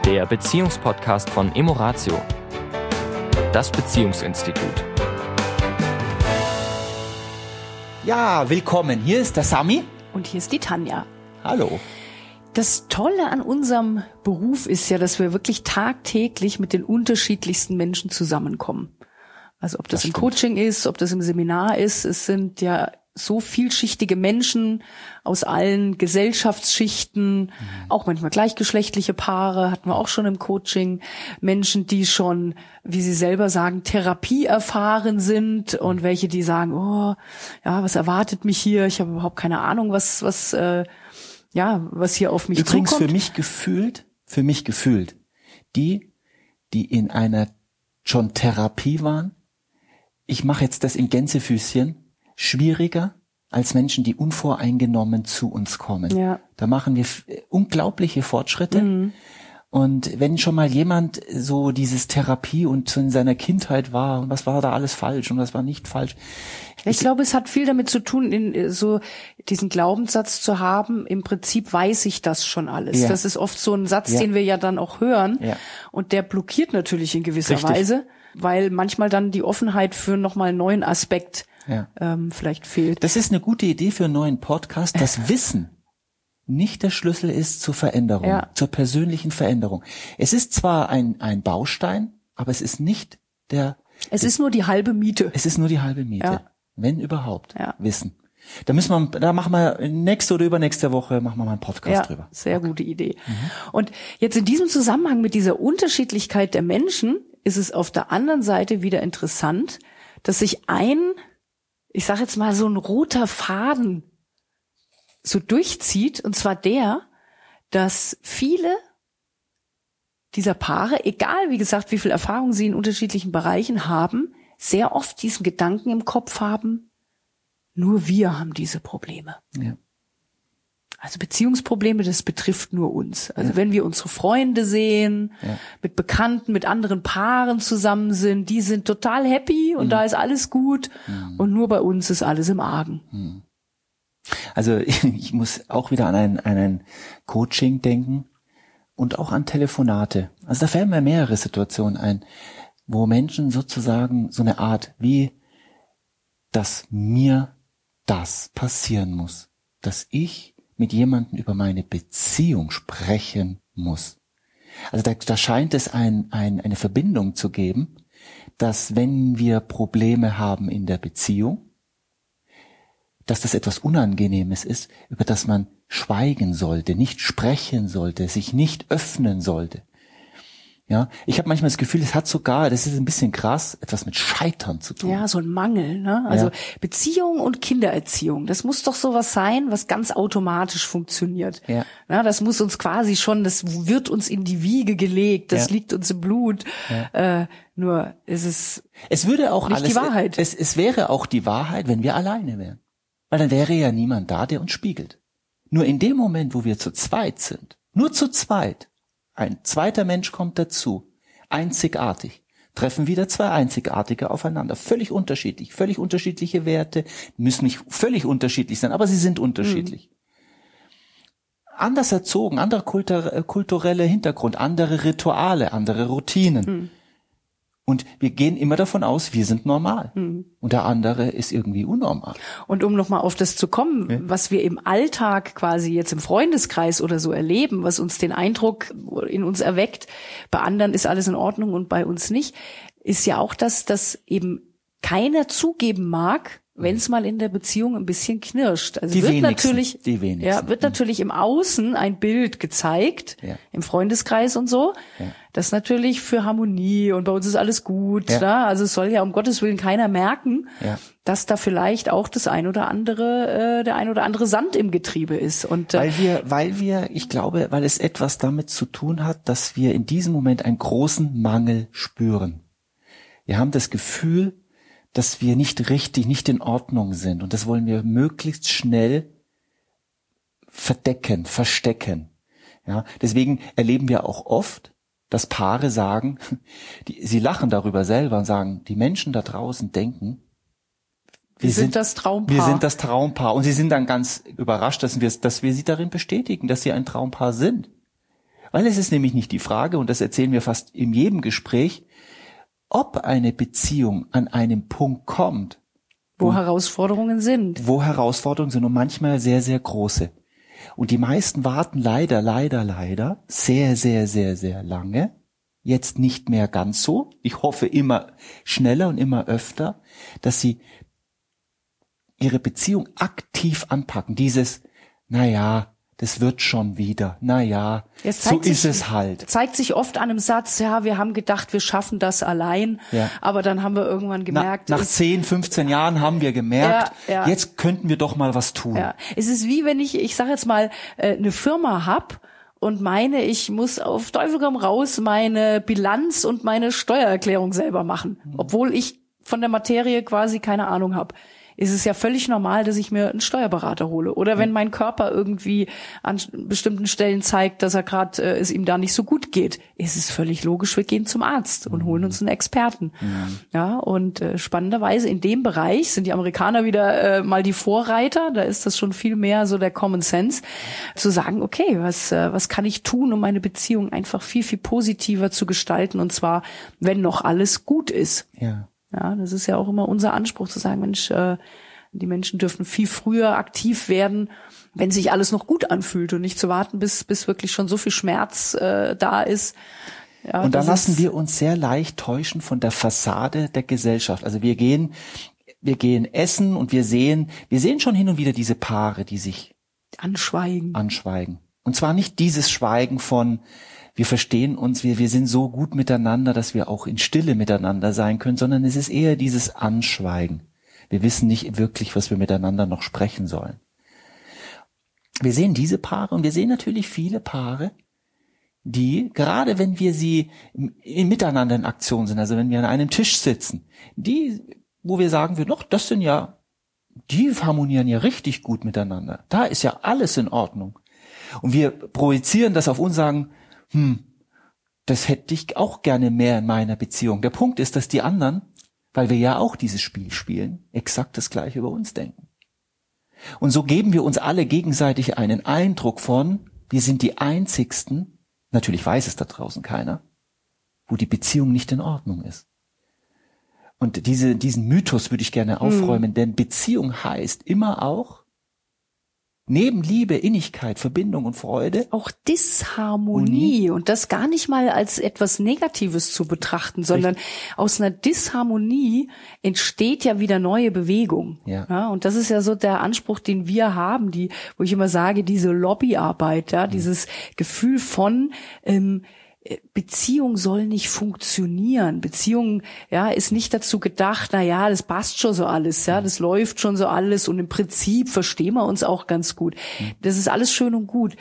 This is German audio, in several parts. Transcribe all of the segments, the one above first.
der Beziehungspodcast von Emoratio, das Beziehungsinstitut. Ja, willkommen. Hier ist der Sami. Und hier ist die Tanja. Hallo. Das Tolle an unserem Beruf ist ja, dass wir wirklich tagtäglich mit den unterschiedlichsten Menschen zusammenkommen. Also ob das im Coaching ist, ob das im Seminar ist, es sind ja so vielschichtige Menschen aus allen Gesellschaftsschichten, auch manchmal gleichgeschlechtliche Paare, hatten wir auch schon im Coaching, Menschen, die schon, wie sie selber sagen, Therapie erfahren sind und welche, die sagen, oh, ja, was erwartet mich hier? Ich habe überhaupt keine Ahnung, was hier auf mich Übrigens zukommt. Für mich gefühlt, die in einer schon Therapie waren, ich mache jetzt das in Gänsefüßchen, schwieriger als Menschen, die unvoreingenommen zu uns kommen. Ja. Da machen wir unglaubliche Fortschritte. Mhm. Und wenn schon mal jemand so dieses Therapie und so in seiner Kindheit war, und was war da alles falsch und was war nicht falsch. Ich glaube, es hat viel damit zu tun, so diesen Glaubenssatz zu haben, im Prinzip weiß ich das schon alles. Ja. Das ist oft so ein Satz, den wir ja dann auch hören. Ja. Und der blockiert natürlich in gewisser Weise, weil manchmal dann die Offenheit für nochmal einen neuen Aspekt vielleicht fehlt. Das ist eine gute Idee für einen neuen Podcast, dass Wissen nicht der Schlüssel ist zur Veränderung, zur persönlichen Veränderung. Es ist zwar ein Baustein, aber es ist nicht Es ist nur die halbe Miete. Es ist nur die halbe Miete, wenn überhaupt. Wissen. Da machen wir nächste oder übernächste Woche machen wir mal einen Podcast drüber. Sehr gute Idee. Mhm. Und jetzt in diesem Zusammenhang mit dieser Unterschiedlichkeit der Menschen ist es auf der anderen Seite wieder interessant, dass sich ich sage jetzt mal, so ein roter Faden so durchzieht, und zwar dass viele dieser Paare, egal wie gesagt, wie viel Erfahrung sie in unterschiedlichen Bereichen haben, sehr oft diesen Gedanken im Kopf haben, nur wir haben diese Probleme. Ja. Also Beziehungsprobleme, das betrifft nur uns. Also wenn wir unsere Freunde sehen, mit Bekannten, mit anderen Paaren zusammen sind, die sind total happy und da ist alles gut und nur bei uns ist alles im Argen. Also ich muss auch wieder an ein Coaching denken und auch an Telefonate. Also da fällen mir mehrere Situationen ein, wo Menschen sozusagen so eine Art wie, dass mir das passieren muss, dass ich mit jemandem über meine Beziehung sprechen muss. Also da scheint es eine Verbindung zu geben, dass wenn wir Probleme haben in der Beziehung, dass das etwas Unangenehmes ist, über das man schweigen sollte, nicht sprechen sollte, sich nicht öffnen sollte. Ja, ich habe manchmal das Gefühl, es hat sogar, das ist ein bisschen krass, etwas mit Scheitern zu tun. Ja, so ein Mangel, ne? Also Beziehung und Kindererziehung, das muss doch sowas sein, was ganz automatisch funktioniert. Ja. Ja, das muss uns quasi schon, das wird uns in die Wiege gelegt, das liegt uns im Blut. Ja. Nur es würde auch nicht alles, die Wahrheit. Es wäre auch die Wahrheit, wenn wir alleine wären. Weil dann wäre ja niemand da, der uns spiegelt. Nur in dem Moment, wo wir zu zweit sind, nur zu zweit, ein zweiter Mensch kommt dazu, einzigartig, treffen wieder zwei Einzigartige aufeinander, völlig unterschiedliche Werte, müssen nicht völlig unterschiedlich sein, aber sie sind unterschiedlich. Anders erzogen, anderer kultureller Hintergrund, andere Rituale, andere Routinen. Und wir gehen immer davon aus, wir sind normal. Und der andere ist irgendwie unnormal. Und um nochmal auf das zu kommen, was wir im Alltag quasi jetzt im Freundeskreis oder so erleben, was uns den Eindruck in uns erweckt, bei anderen ist alles in Ordnung und bei uns nicht, ist ja auch dass eben keiner zugeben mag, wenn es mal in der Beziehung ein bisschen knirscht. Also wird natürlich im Außen ein Bild gezeigt, im Freundeskreis und so, das natürlich für Harmonie und bei uns ist alles gut. Ja. Also es soll ja um Gottes Willen keiner merken, dass da vielleicht auch der ein oder andere Sand im Getriebe ist. Und ich glaube, weil es etwas damit zu tun hat, dass wir in diesem Moment einen großen Mangel spüren. Wir haben das Gefühl, dass wir nicht in Ordnung sind. Und das wollen wir möglichst schnell verstecken. Ja, deswegen erleben wir auch oft, dass Paare sagen, sie lachen darüber selber und sagen, die Menschen da draußen denken, wir sind das Traumpaar. Wir sind das Traumpaar. Und sie sind dann ganz überrascht, dass wir sie darin bestätigen, dass sie ein Traumpaar sind. Weil es ist nämlich nicht die Frage, und das erzählen wir fast in jedem Gespräch, ob eine Beziehung an einem Punkt kommt, wo Herausforderungen sind. Wo Herausforderungen sind und manchmal sehr, sehr große. Und die meisten warten leider sehr, sehr, sehr, sehr lange. Jetzt nicht mehr ganz so. Ich hoffe immer schneller und immer öfter, dass sie ihre Beziehung aktiv anpacken. Dieses, das wird schon wieder. So ist es halt. Zeigt sich oft an einem Satz, ja, wir haben gedacht, wir schaffen das allein, aber dann haben wir irgendwann gemerkt. Nach 10, 15 Jahren haben wir gemerkt, jetzt könnten wir doch mal was tun. Ja. Es ist wie wenn ich sage jetzt mal, eine Firma hab und meine, ich muss auf Teufel komm raus meine Bilanz und meine Steuererklärung selber machen, obwohl ich von der Materie quasi keine Ahnung habe. Ist es ja völlig normal, dass ich mir einen Steuerberater hole. Oder wenn mein Körper irgendwie an bestimmten Stellen zeigt, dass er gerade es ihm da nicht so gut geht, ist es völlig logisch, wir gehen zum Arzt und holen uns einen Experten. Ja, und spannenderweise in dem Bereich sind die Amerikaner wieder mal die Vorreiter. Da ist das schon viel mehr so der Common Sense, zu sagen, okay, was kann ich tun, um meine Beziehung einfach viel, viel positiver zu gestalten, und zwar, wenn noch alles gut ist. Ja, das ist ja auch immer unser Anspruch, zu sagen, Mensch, die Menschen dürfen viel früher aktiv werden, wenn sich alles noch gut anfühlt, und nicht zu warten, bis wirklich schon so viel Schmerz da ist. Ja, und da lassen wir uns sehr leicht täuschen von der Fassade der Gesellschaft. Also wir gehen essen und wir sehen schon hin und wieder diese Paare, die sich anschweigen. Und zwar nicht dieses Schweigen von, wir verstehen uns, wir sind so gut miteinander, dass wir auch in Stille miteinander sein können, sondern es ist eher dieses Anschweigen. Wir wissen nicht wirklich, was wir miteinander noch sprechen sollen. Wir sehen diese Paare und wir sehen natürlich viele Paare, die, gerade wenn wir sie miteinander in Aktion sind, also wenn wir an einem Tisch sitzen, wo wir sagen würden, die harmonieren ja richtig gut miteinander. Da ist ja alles in Ordnung. Und wir projizieren das auf uns, sagen, das hätte ich auch gerne mehr in meiner Beziehung. Der Punkt ist, dass die anderen, weil wir ja auch dieses Spiel spielen, exakt das Gleiche über uns denken. Und so geben wir uns alle gegenseitig einen Eindruck von, wir sind die Einzigsten, natürlich weiß es da draußen keiner, wo die Beziehung nicht in Ordnung ist. Und diesen Mythos würde ich gerne aufräumen, denn Beziehung heißt immer auch, neben Liebe, Innigkeit, Verbindung und Freude auch Disharmonie, und das gar nicht mal als etwas Negatives zu betrachten, sondern aus einer Disharmonie entsteht ja wieder neue Bewegung. Ja, und das ist ja so der Anspruch, den wir haben, wo ich immer sage, diese Lobbyarbeit, dieses Gefühl von Beziehung soll nicht funktionieren. Beziehung, ist nicht dazu gedacht, das passt schon so alles, das läuft schon so alles und im Prinzip verstehen wir uns auch ganz gut. Das ist alles schön und gut.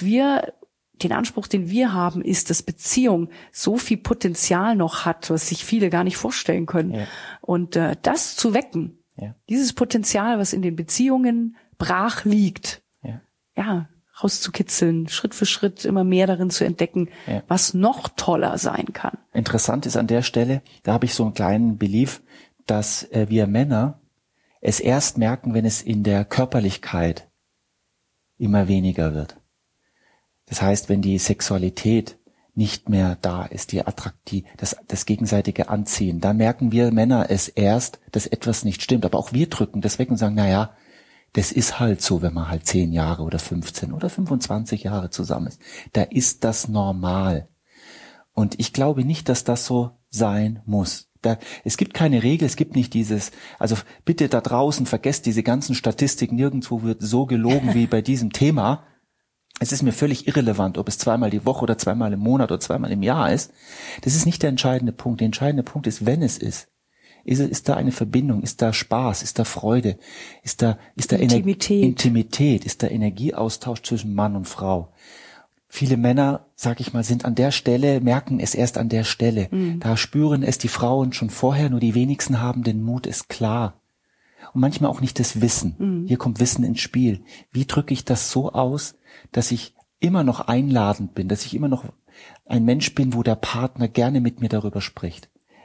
Den Anspruch, den wir haben, ist, dass Beziehung so viel Potenzial noch hat, was sich viele gar nicht vorstellen können. Ja. Und das zu wecken, dieses Potenzial, was in den Beziehungen brach liegt, rauszukitzeln, Schritt für Schritt immer mehr darin zu entdecken, was noch toller sein kann. Interessant ist an der Stelle, da habe ich so einen kleinen Belief, dass wir Männer es erst merken, wenn es in der Körperlichkeit immer weniger wird. Das heißt, wenn die Sexualität nicht mehr da ist, das gegenseitige Anziehen, dann merken wir Männer es erst, dass etwas nicht stimmt. Aber auch wir drücken das weg und sagen, das ist halt so, wenn man halt 10 Jahre oder 15 oder 25 Jahre zusammen ist. Da ist das normal. Und ich glaube nicht, dass das so sein muss. Es gibt keine Regel, es gibt nicht also bitte da draußen, vergesst diese ganzen Statistiken, nirgendwo wird so gelogen wie bei diesem Thema. Es ist mir völlig irrelevant, ob es 2-mal die Woche oder 2-mal im Monat oder 2-mal im Jahr ist. Das ist nicht der entscheidende Punkt. Der entscheidende Punkt ist, wenn es ist. Ist da eine Verbindung? Ist da Spaß? Ist da Freude? Ist da Intimität? Ist da Energieaustausch zwischen Mann und Frau? Viele Männer, sag ich mal, sind an der Stelle, merken es erst an der Stelle. Da spüren es die Frauen schon vorher, nur die wenigsten haben den Mut, ist klar. Und manchmal auch nicht das Wissen. Hier kommt Wissen ins Spiel. Wie drücke ich das so aus, dass ich immer noch einladend bin, dass ich immer noch ein Mensch bin, wo der Partner gerne mit mir darüber spricht?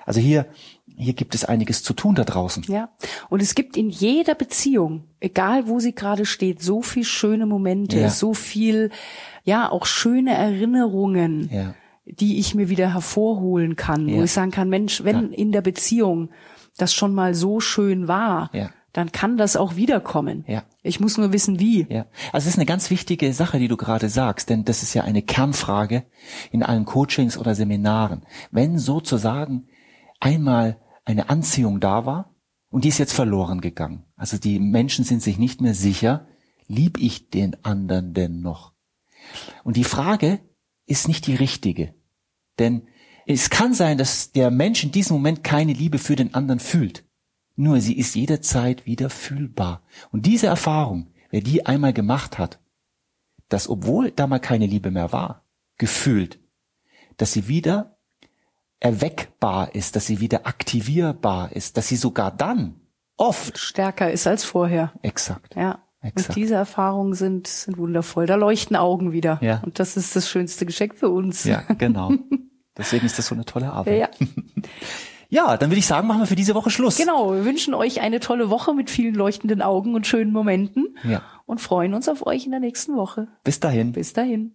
Also hier gibt es einiges zu tun da draußen. Ja. Und es gibt in jeder Beziehung, egal wo sie gerade steht, so viel schöne Momente, so viel, auch schöne Erinnerungen, die ich mir wieder hervorholen kann, wo ich sagen kann, Mensch, wenn in der Beziehung das schon mal so schön war, dann kann das auch wiederkommen. Ja. Ich muss nur wissen, wie. Ja. Also es ist eine ganz wichtige Sache, die du gerade sagst, denn das ist ja eine Kernfrage in allen Coachings oder Seminaren. Wenn sozusagen einmal eine Anziehung da war und die ist jetzt verloren gegangen. Also die Menschen sind sich nicht mehr sicher, lieb ich den anderen denn noch? Und die Frage ist nicht die richtige. Denn es kann sein, dass der Mensch in diesem Moment keine Liebe für den anderen fühlt. Nur sie ist jederzeit wieder fühlbar. Und diese Erfahrung, wer die einmal gemacht hat, dass obwohl da mal keine Liebe mehr war, gefühlt, dass sie wieder erweckbar ist, dass sie wieder aktivierbar ist, dass sie sogar dann oft stärker ist als vorher. Exakt. Ja. Exakt. Und diese Erfahrungen sind wundervoll. Da leuchten Augen wieder. Ja. Und das ist das schönste Geschenk für uns. Ja, genau. Deswegen ist das so eine tolle Arbeit. Ja. Ja, dann würde ich sagen, machen wir für diese Woche Schluss. Genau, wir wünschen euch eine tolle Woche mit vielen leuchtenden Augen und schönen Momenten. Ja. Und freuen uns auf euch in der nächsten Woche. Bis dahin. Bis dahin.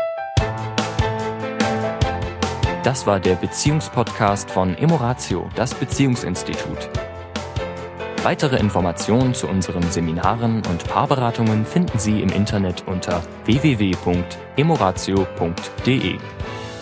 Das war der Beziehungspodcast von Emoratio, das Beziehungsinstitut. Weitere Informationen zu unseren Seminaren und Paarberatungen finden Sie im Internet unter www.emoratio.de.